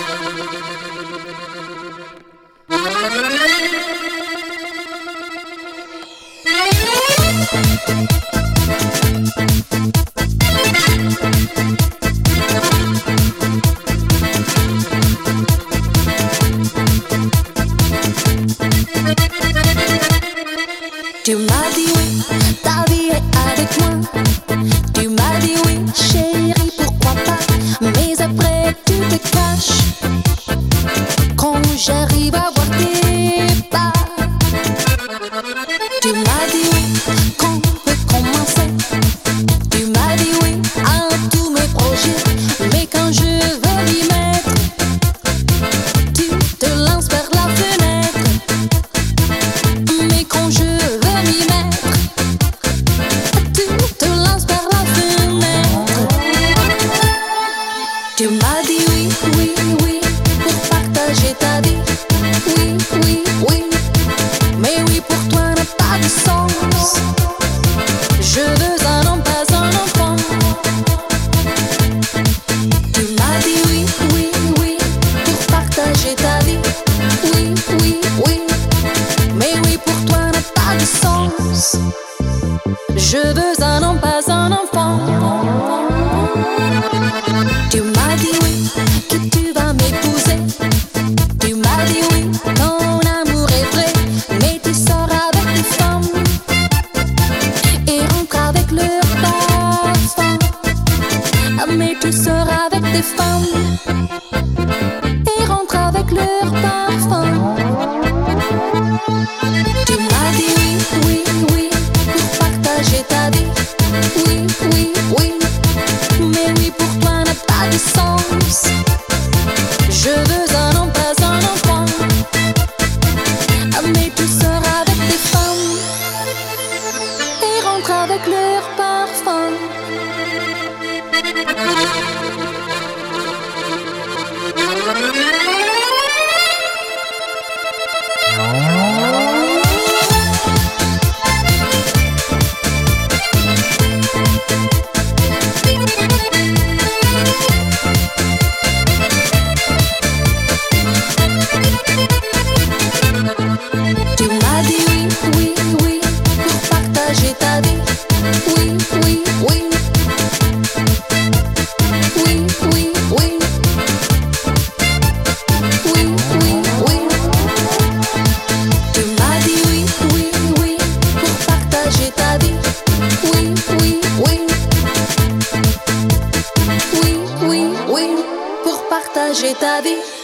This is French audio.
Tu m'as dit oui, ta vie est avec moi. Tu m'as dit oui, chérie, pourquoi pas. Mais après tu te caches quand j'arrive à voir tes pas. Tu m'as dit oui, qu'on peut commencer. Tu m'as dit oui à tous mes projets. Mais quand je veux m'y mettre, tu te lances vers la fenêtre. Mais quand je veux m'y mettre, tu te lances vers la fenêtre. Tu m'as dit oui, oui, oui, pour partager ta vie. Oui, oui, oui, mais oui pour toi n'a pas de sens. Je veux un homme, pas un enfant. Tu m'as dit oui, oui, oui, pour partager ta vie. Oui, oui, oui, mais oui pour toi n'a pas de sens. Je veux un homme, pas un enfant. Tu m'as dit oui, que tu vas m'épouser. Tu m'as dit oui, ton amour est vrai. Mais tu sors avec des femmes et rentres avec leur parfum. Mais tu sors avec des femmes et rentres avec leur parfum. Tu m'as dit oui, oui, oui, pour partager ta vie. Oui, oui, oui, mais oui pour toi n'a pas de sens. Je veux un homme, pas un enfant. Mais tu sors avec des femmes et rentres avec leur parfum. Tu m'as dit oui, oui, oui, pour partager ta vie. Oui, oui, oui, oui, oui, oui, oui, oui, oui. Tu m'as dit oui, oui, oui, pour partager ta vie. Oui, oui, oui, oui, oui, oui, pour partager ta vie.